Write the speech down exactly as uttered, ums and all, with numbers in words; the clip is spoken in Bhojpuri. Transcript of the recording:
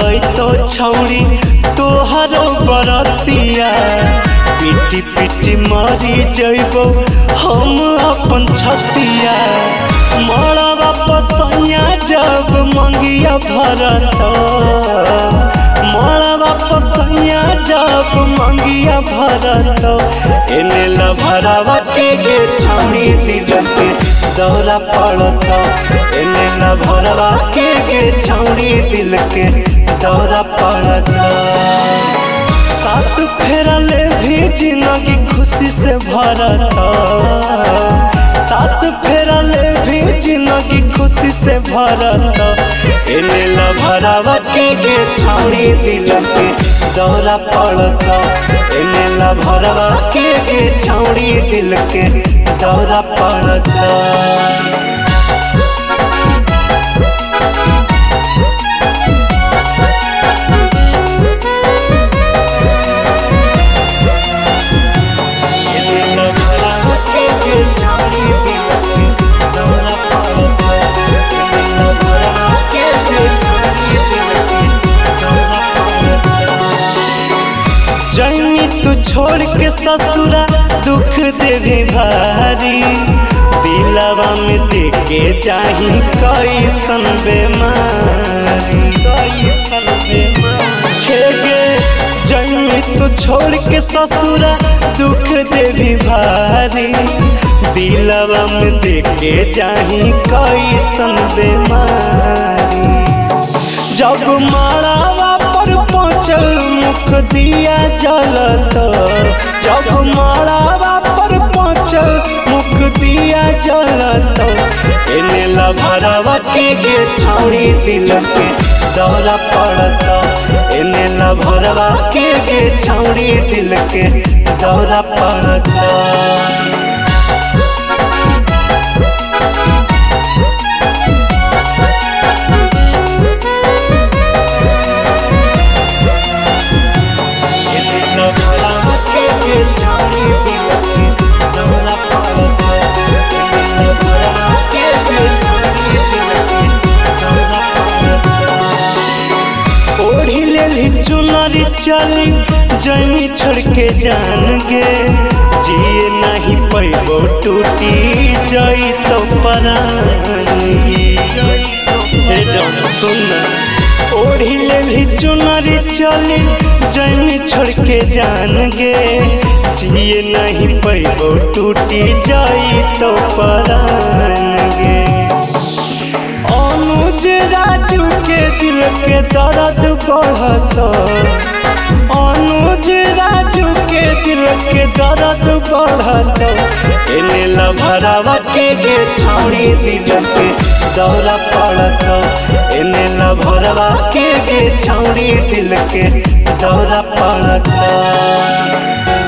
जय तो छौड़ी तोहरो बरतिया पिटी पिटी मारी जइबो हम अपन छतिया मरवा पसैया जब मंगिया भरत मरवा पसैया जब मंगिया भरत एने लभरावा के गे छौड़ी दिल के दौरा पड़त एने लभरावा के गे छौड़ी दिल के दौरा पड़त सात फेरा ले भी जिंदगी खुशी से भरत सात फेरा ले भी जिंदगी खुशी से भरत एने लभरावा के गे छौड़ी दिल के दौरा पड़त एने लभरावा के गे छौड़ी दिल के दौरा पड़त जैनी तू छोड़ के ससुरा दुख देवी भारी दिलवा में देके चाही कैसन बेमारी कैसन बेमारी हे गे जैनी तू छोड़ के ससुरा दुख देवी भारी दिलवा में देके चाही कैसन बेमारी जब मारावा पर पहुँचल मुख दिया जलत जब मारावा पर पहुँचल मुख दिया जलत एने लभरावा के गे छौड़ी दिल के दौरा पड़त एने लभरावा के गे छौड़ी दिल के दौरा पड़त ओढ़ी लेली चुनरी चली जैनी छोड़ के जान गे जिए नहीं पैबो टूटी जई तो परान गे सुन ओढ़ी लेली चुनरी चली जैनी छोड़ के जान गे जिए नहीं पैबो टूटी जई तो परान गे अनुज राजू के दिल के दर्द बढ़त अनुज राजू के दिल के दर्द बढ़त एने लभरावा के गे छौड़ी दिल के दौरा पड़त एने लभरावा के गे छौड़ी दिल के दौरा पड़त।